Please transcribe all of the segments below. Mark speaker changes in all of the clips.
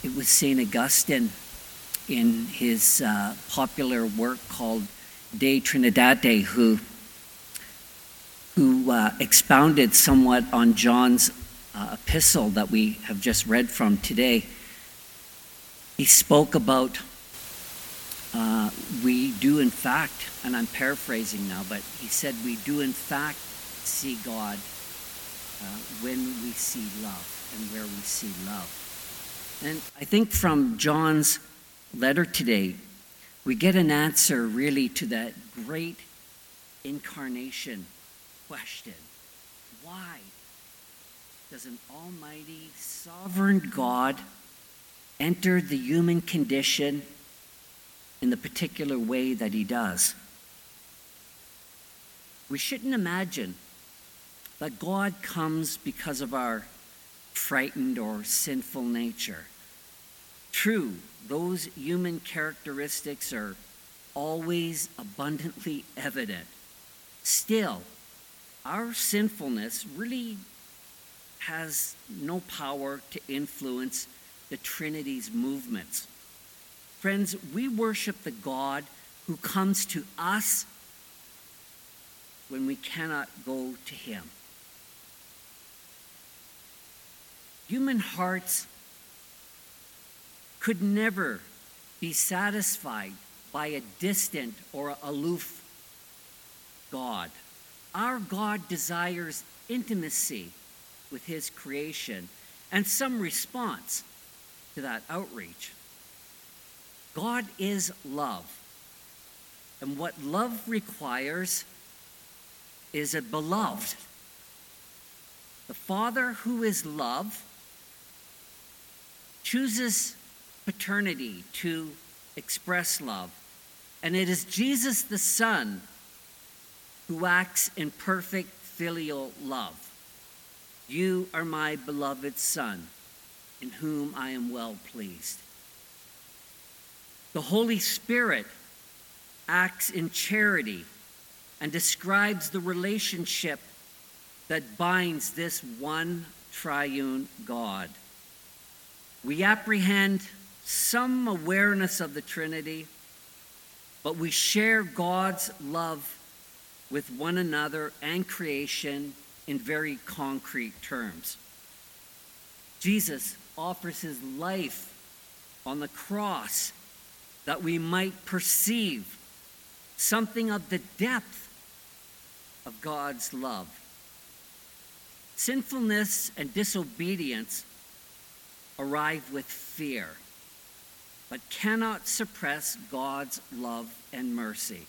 Speaker 1: It was St. Augustine in his popular work called De Trinitate who expounded somewhat on John's epistle that we have just read from today. He spoke about we do in fact, and I'm paraphrasing now, but he said we do in fact see God when we see love and where we see love. And I think from John's letter today, we get an answer really to that great incarnation question. Why does an almighty, sovereign God enter the human condition in the particular way that he does? We shouldn't imagine that God comes because of our frightened or sinful nature. True, those human characteristics are always abundantly evident. Still, our sinfulness really has no power to influence the Trinity's movements. Friends, we worship the God who comes to us when we cannot go to him. Human hearts could never be satisfied by a distant or aloof God. Our God desires intimacy with his creation and some response to that outreach. God is love. And what love requires is a beloved. The Father, who is love, chooses paternity to express love. And it is Jesus the Son who acts in perfect filial love. You are my beloved Son, in whom I am well pleased. The Holy Spirit acts in charity and describes the relationship that binds this one triune God. We apprehend some awareness of the Trinity, but we share God's love with one another and creation in very concrete terms. Jesus offers his life on the cross that we might perceive something of the depth of God's love. Sinfulness and disobedience arrive with fear, but cannot suppress God's love and mercy.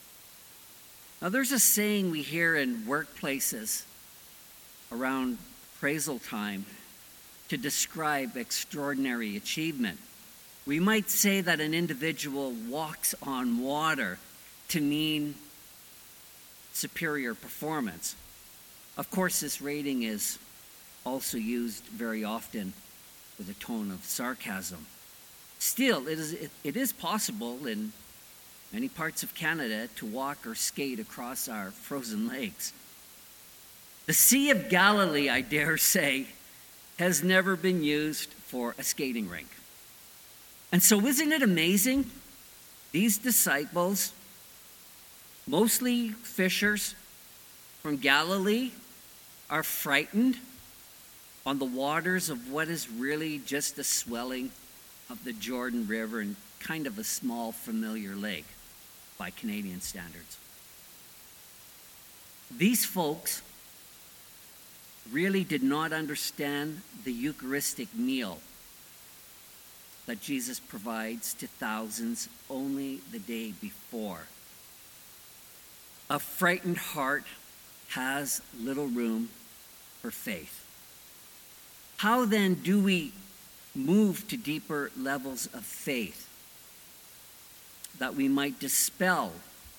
Speaker 1: Now, there's a saying we hear in workplaces around appraisal time to describe extraordinary achievement. We might say that an individual walks on water to mean superior performance. Of course, this rating is also used very often with a tone of sarcasm. Still, it is possible in many parts of Canada to walk or skate across our frozen lakes. The Sea of Galilee, I dare say, has never been used for a skating rink. And so isn't it amazing? These disciples, mostly fishers from Galilee, are frightened on the waters of what is really just a swelling of the Jordan River and kind of a small familiar lake by Canadian standards. These folks really did not understand the Eucharistic meal that Jesus provides to thousands only the day before. A frightened heart has little room for faith. How then do we move to deeper levels of faith that we might dispel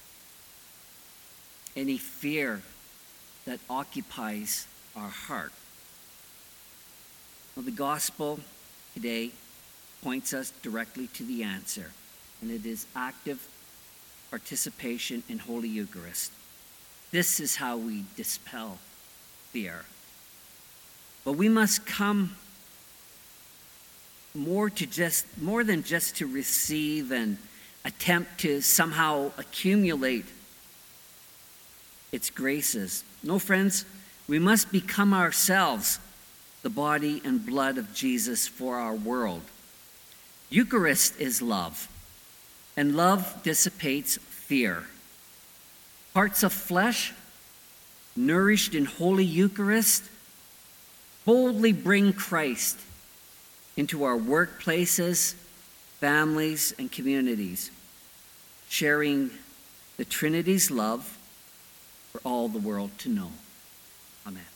Speaker 1: any fear that occupies our heart? Well, the gospel today points us directly to the answer, and it is active participation in Holy Eucharist. This is how we dispel fear. But we must come more than just to receive and attempt to somehow accumulate its graces. No, friends, we must become ourselves the body and blood of Jesus for our world. Eucharist is love, and love dissipates fear. Parts of flesh, nourished in Holy Eucharist, boldly bring Christ into our workplaces, families, and communities, sharing the Trinity's love for all the world to know. Amen.